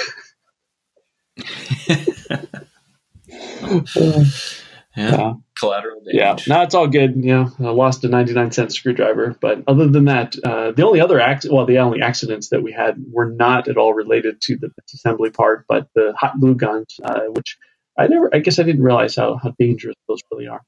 yeah. yeah. Collateral damage. Yeah, no, it's all good. Yeah, I lost a ninety-nine cent screwdriver. But other than that, uh, the only other ac- well, the only accidents that we had were not at all related to the assembly part, but the hot glue guns, uh, which I never, I guess I didn't realize how, how dangerous those really are.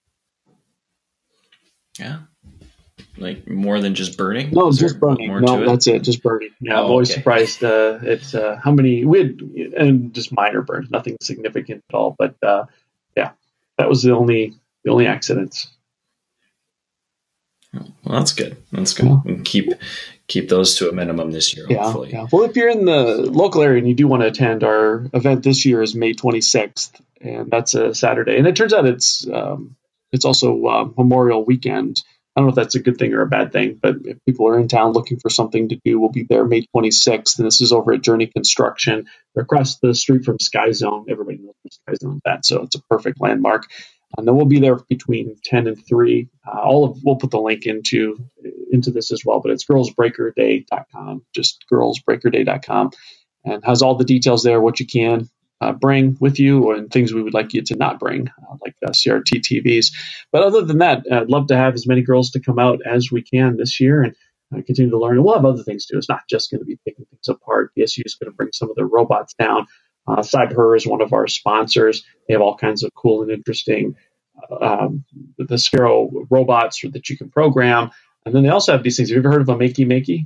Yeah. Like more than just burning? No, Is just burning. No, that's it. Just burning. Yeah, oh, I'm always okay. surprised. Uh, it's uh, how many we had, and just minor burns, nothing significant at all. But uh, yeah, that was the only the only accidents. Well, that's good. That's good. Yeah. And keep keep those to a minimum this year, Yeah, hopefully. yeah. Well, if you're in the local area and you do want to attend, our event this year is May twenty-sixth, and that's a Saturday. And it turns out it's um, it's also uh, Memorial Weekend. I don't know if that's a good thing or a bad thing, but if people are in town looking for something to do, we'll be there May twenty-sixth, and this is over at Journey Construction. They're across the street from Sky Zone. Everybody knows where Sky Zone is at, so it's a perfect landmark. And then we'll be there between ten and three. Uh, all of we'll put the link into into this as well, but it's girls breaker day dot com, just girls breaker day dot com, and has all the details there, what you can uh, bring with you and things we would like you to not bring, uh, like uh, C R T T Vs. But other than that, I'd love to have as many girls to come out as we can this year and uh, continue to learn. And we'll have other things too. It's not just going to be taking things apart. P S U is going to bring some of their robots down. Uh, Cyber is one of our sponsors. They have all kinds of cool and interesting um, the Sphero robots that you can program. And then they also have these things. Have you ever heard of a Makey Makey?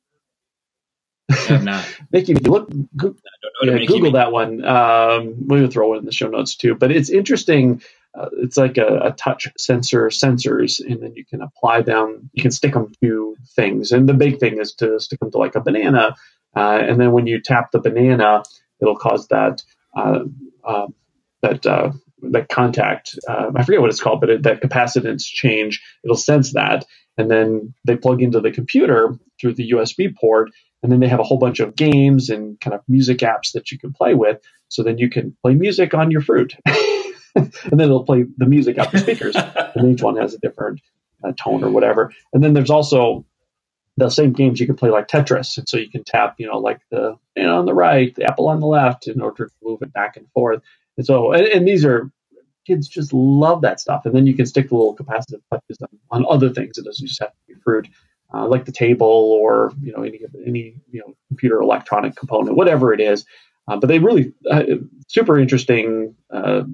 I have not. Makey Makey. Look, go, yeah, Makey Google Makey. that one. Um, we'll throw it in the show notes too. But it's interesting. Uh, it's like a, a touch sensor sensors, and then you can apply them. You can stick them to things. And the big thing is to stick them to like a banana. Uh, and then when you tap the banana, it'll cause that uh, uh, that uh, that contact. Uh, I forget what it's called, but it, that capacitance change. It'll sense that, and then they plug into the computer through the U S B port, and then they have a whole bunch of games and kind of music apps that you can play with. So then you can play music on your fruit, and then it'll play the music out the speakers, and each one has a different uh, tone or whatever. And then there's also the same games you can play like Tetris. And so you can tap, you know, like the, you know, on the right, the apple on the left in order to move it back and forth. And so, and, and these are, kids just love that stuff. And then you can stick the little capacitive touches on, on other things. It doesn't just have to be fruit, uh, like the table or, you know, any, any, you know, computer electronic component, whatever it is. Uh, but they really, uh, super interesting uh,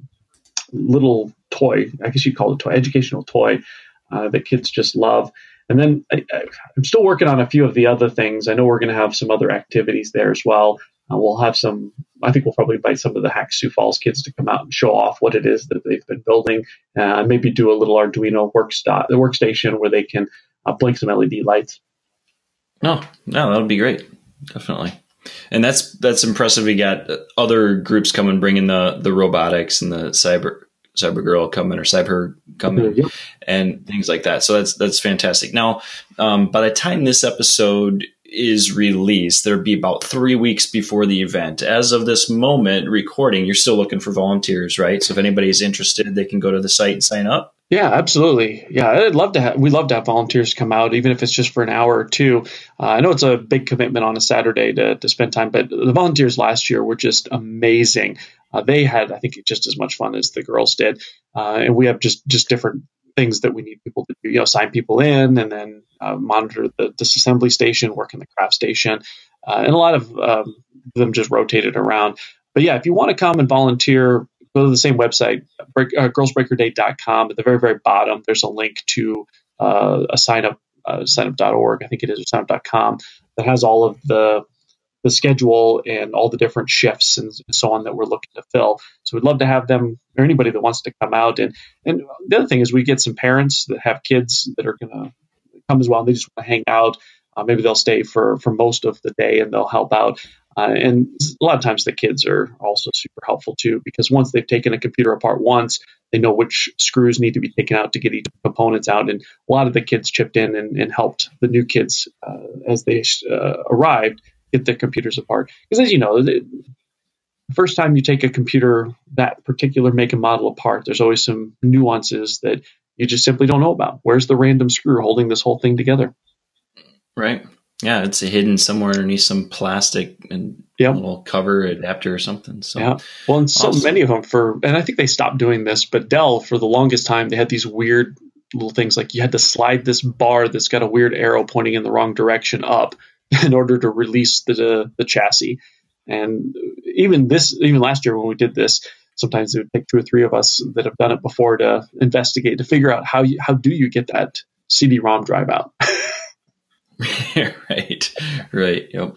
little toy, I guess you'd call it a toy, educational toy uh, that kids just love. And then I, I, I'm still working on a few of the other things. I know we're going to have some other activities there as well. Uh, we'll have some, I think we'll probably invite some of the Hack Sioux Falls kids to come out and show off what it is that they've been building. Uh, maybe do a little Arduino worksta- the workstation where they can uh, blink some L E D lights. No, no, that would be great. Definitely. And that's that's impressive. We got other groups coming, bringing the, the robotics and the cyber cyber girl coming or cyber coming Yep. and things like that. So that's that's fantastic. Now, um, by the time this episode is released, there'll be about three weeks before the event. As of this moment, recording, you're still looking for volunteers, right? So if anybody's interested, they can go to the site and sign up. Yeah, absolutely. Yeah, I'd love to have, we love to have volunteers come out, even if it's just for an hour or two. Uh, I know it's a big commitment on a Saturday to, to spend time, but the volunteers last year were just amazing. Uh, they had, I think, just as much fun as the girls did. Uh, and we have just, just different things that we need people to do, you know, sign people in and then uh, monitor the disassembly station, work in the craft station. Uh, and a lot of um, them just rotated around. But yeah, if you want to come and volunteer, go to the same website, break, uh, girls breaker day dot com. At the very, very bottom, there's a link to uh, a sign up, uh, sign up dot org, I think it is, or sign up dot com, that has all of the the schedule and all the different shifts and so on that we're looking to fill. So we'd love to have them or anybody that wants to come out. And, and the other thing is we get some parents that have kids that are going to come as well. And they just want to hang out. Uh, maybe they'll stay for, for most of the day and they'll help out. Uh, and a lot of times the kids are also super helpful too, because once they've taken a computer apart once, they know which screws need to be taken out to get each components out. And a lot of the kids chipped in and, and helped the new kids uh, as they uh, arrived get their computers apart. Because as you know, the first time you take a computer, that particular make and model apart, there's always some nuances that you just simply don't know about. Where's the random screw holding this whole thing together? Right. Yeah, it's hidden somewhere underneath some plastic and Yep. little cover adapter or something. So yeah. Well, and so awesome. many of them for, and I think they stopped doing this, but Dell for the longest time, they had these weird little things like you had to slide this bar that's got a weird arrow pointing in the wrong direction up in order to release the the chassis. And even this, even last year when we did this, sometimes it would take two or three of us that have done it before to investigate, to figure out how you, how do you get that C D ROM drive out? right, right, yep.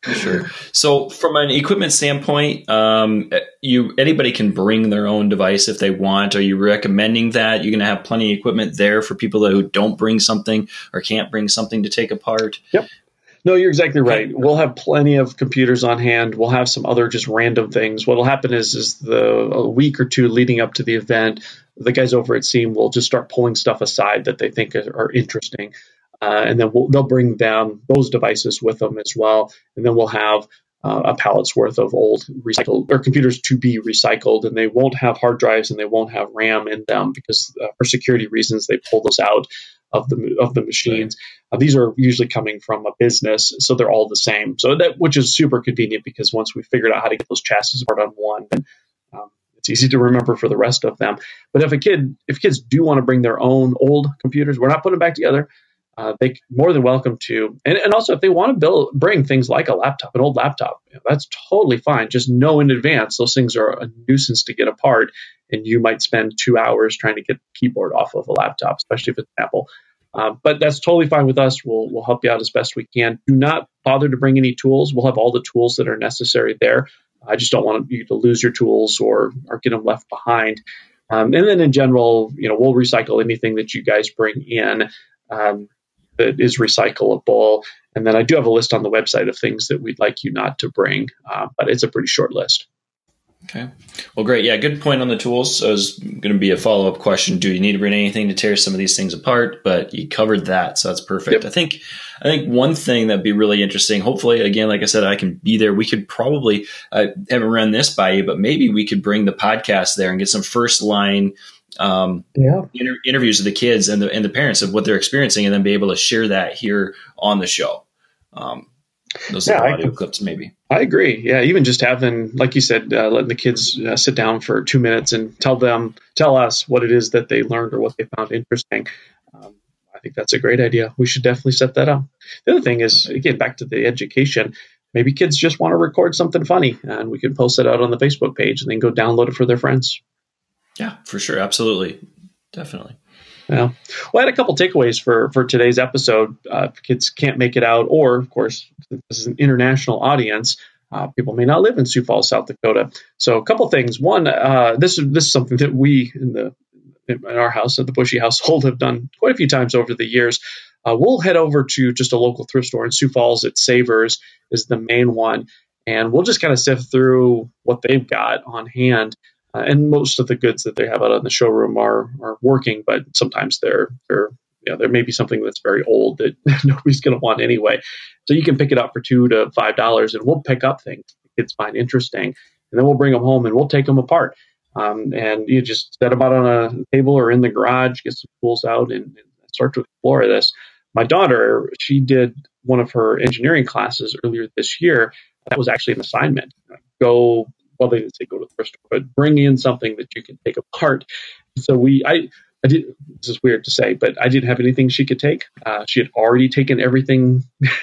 For sure. So from an equipment standpoint, um, you anybody can bring their own device if they want. Are you recommending that? You're going to have plenty of equipment there for people that, who don't bring something or can't bring something to take apart? Yep. No, you're exactly right. We'll have plenty of computers on hand. We'll have some other just random things. What will happen is, is the a week or two leading up to the event, the guys over at Seam will just start pulling stuff aside that they think are, are interesting. Uh, and then we'll, they'll bring down those devices with them as well. And then we'll have uh, a pallet's worth of old recycled or computers to be recycled. And they won't have hard drives and they won't have RAM in them because uh, for security reasons, they pull those out of the of the machines. Right. Uh, these are usually coming from a business, so they're all the same. So that, which is super convenient because once we figured out how to get those chassis apart on one, then, um, it's easy to remember for the rest of them. But if a kid, if kids do want to bring their own old computers, we're not putting them back together. Uh, they more than welcome to, and, and also if they want to build, bring things like a laptop, an old laptop, you know, that's totally fine. Just know in advance those things are a nuisance to get apart, and you might spend two hours trying to get the keyboard off of a laptop, especially if it's Apple. Uh, but that's totally fine with us. We'll we'll help you out as best we can. Do not bother to bring any tools. We'll have all the tools that are necessary there. I just don't want you to lose your tools or or get them left behind. Um, and then in general, you know, we'll recycle anything that you guys bring in. Um, that is recyclable. And then I do have a list on the website of things that we'd like you not to bring, uh, but it's a pretty short list. Okay. Well, great. Yeah, good point on the tools. So it was going to be a follow-up question. Do you need to bring anything to tear some of these things apart? But you covered that, so that's perfect. Yep. I think I think one thing that'd be really interesting, hopefully, again, like I said, I can be there. We could probably, I haven't run this by you, but maybe we could bring the podcast there and get some first line um, yeah. inter- interviews of the kids and the and the parents of what they're experiencing, and then be able to share that here on the show. Um, those yeah, are audio I, clips, maybe. I agree. Yeah, even just having, like you said, uh, letting the kids uh, sit down for two minutes and tell them, tell us what it is that they learned or what they found interesting. Um, I think that's a great idea. We should definitely set that up. The other thing is, again, back to the education. Maybe kids just want to record something funny, and we can post it out on the Facebook page and then go download it for their friends. Yeah, for sure. Absolutely. Definitely. Yeah. Well, I had a couple takeaways for, for today's episode. Uh, if kids can't make it out, or, of course, this is an international audience, uh, people may not live in Sioux Falls, South Dakota. So a couple things. One, uh, this, this is something that we in the in our house, at the Bushy household, have done quite a few times over the years. Uh, we'll head over to just a local thrift store in Sioux Falls. It's Savers is the main one. And we'll just kind of sift through what they've got on hand. Uh, and most of the goods that they have out on the showroom are are working, but sometimes they're they're you know, there may be something that's very old that nobody's going to want anyway. So you can pick it up for two to five dollars, and we'll pick up things kids find interesting, and then we'll bring them home and we'll take them apart. Um, and you just set them out on a table or in the garage, get some tools out, and, and start to explore this. My daughter, she did one of her engineering classes earlier this year. That was actually an assignment. Go. Well, they didn't say go to the thrift store, but bring in something that you can take apart. So we, I, I did. This is weird to say, but I didn't have anything she could take. Uh, she had already taken everything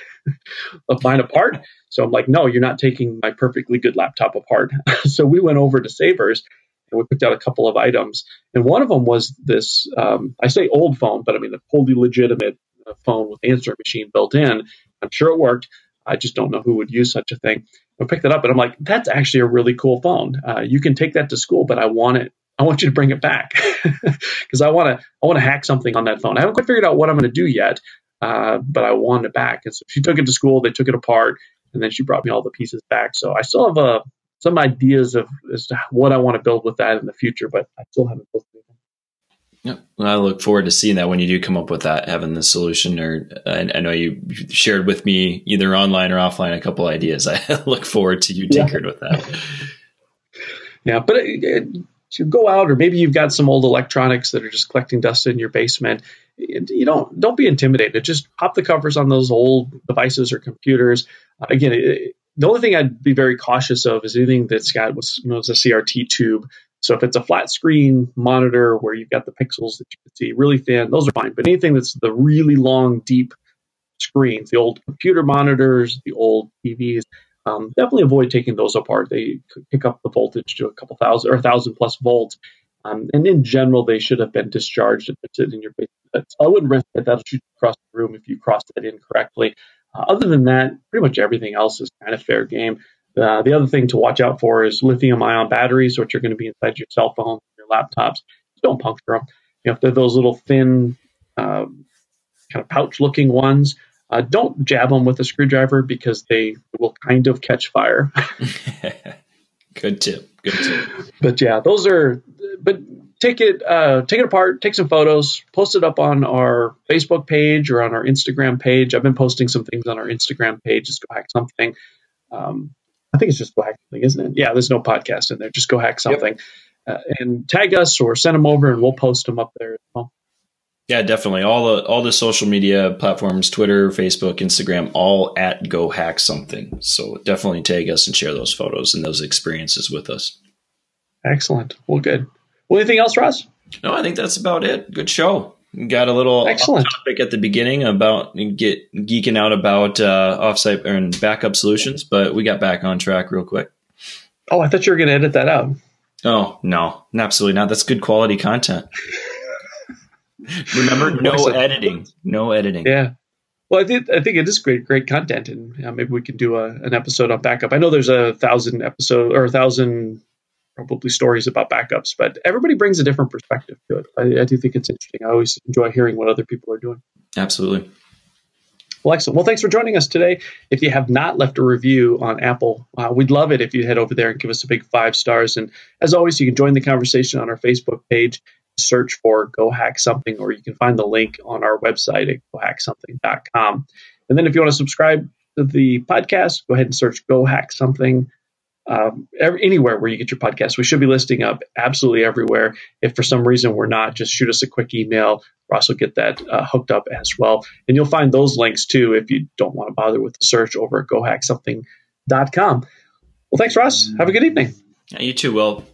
of mine apart. So I'm like, no, you're not taking my perfectly good laptop apart. So we went over to Savers and we picked out a couple of items. And one of them was this, um, I say old phone, but I mean a totally legitimate uh, phone with answering machine built in. I'm sure it worked. I just don't know who would use such a thing. I picked it up and I'm like, that's actually a really cool phone. Uh, you can take that to school, but I want it. I want you to bring it back because I want to. I want to hack something on that phone. I haven't quite figured out what I'm going to do yet, uh, but I want it back. And so she took it to school. They took it apart, and then she brought me all the pieces back. So I still have uh, some ideas of as to what I want to build with that in the future, but I still haven't built anything. Yeah, well, I look forward to seeing that when you do come up with that, having the solution. Or I, I know you shared with me either online or offline a couple ideas. I look forward to you tinkered yeah. with that. Yeah, but it, it, you go out, or maybe you've got some old electronics that are just collecting dust in your basement. You don't don't be intimidated. Just pop the covers on those old devices or computers. Uh, again, it, the only thing I'd be very cautious of is anything that's got what's known as a C R T tube. So if it's a flat screen monitor where you've got the pixels that you can see really thin, those are fine. But anything that's the really long, deep screens, the old computer monitors, the old T Vs, um, definitely avoid taking those apart. They could pick up the voltage to a couple thousand or a thousand plus volts. Um, and in general, they should have been discharged if it's in your basement. So I wouldn't risk it. That'll shoot across the room if you crossed that in correctly. Uh, other than that, pretty much everything else is kind of fair game. Uh, the other thing to watch out for is lithium-ion batteries, which are going to be inside your cell phone, your laptops. Just don't puncture them. You know, if they're those little thin, uh, kind of pouch-looking ones, uh, don't jab them with a screwdriver because they will kind of catch fire. Good tip. Good tip. But yeah, those are. But take it, uh, take it apart, take some photos, post it up on our Facebook page or on our Instagram page. I've been posting some things on our Instagram page. Just Go Hack Something. Um, I think it's just Go Hack Something, isn't it? Yeah, there's no podcast in there. Just Go Hack Something. Yep. Uh, and tag us or send them over and we'll post them up there as well. Yeah, definitely. All the all the social media platforms, Twitter, Facebook, Instagram, all at Go Hack Something. So definitely tag us and share those photos and those experiences with us. Excellent. Well, good. Well, anything else, Ross? No, I think that's about it. Good show. We got a little Excellent topic at the beginning about get geeking out about uh, offsite and backup solutions, but we got back on track real quick. Oh, I thought you were going to edit that out. Oh, no, absolutely not. That's good quality content. Remember, no editing. No editing. Yeah. Well, I think I think it is great, great content, and uh, maybe we can do a, an episode on backup. I know there's a thousand episode or a thousand probably stories about backups, but everybody brings a different perspective to it. I, I do think it's interesting. I always enjoy hearing what other people are doing. Absolutely. Well, excellent. Well, thanks for joining us today. If you have not left a review on Apple, uh, we'd love it if you head over there and give us a big five stars. And as always, you can join the conversation on our Facebook page. Search for Go Hack Something, or you can find the link on our website at go hack something dot com. And then if you want to subscribe to the podcast, go ahead and search Go Hack Something um, every, anywhere where you get your podcast. We should be listing up absolutely everywhere. If for some reason we're not, just shoot us a quick email. Ross will get that uh, hooked up as well. And you'll find those links too if you don't want to bother with the search over at go hack something dot com. Well, thanks, Ross. Have a good evening. Yeah, you too, Will.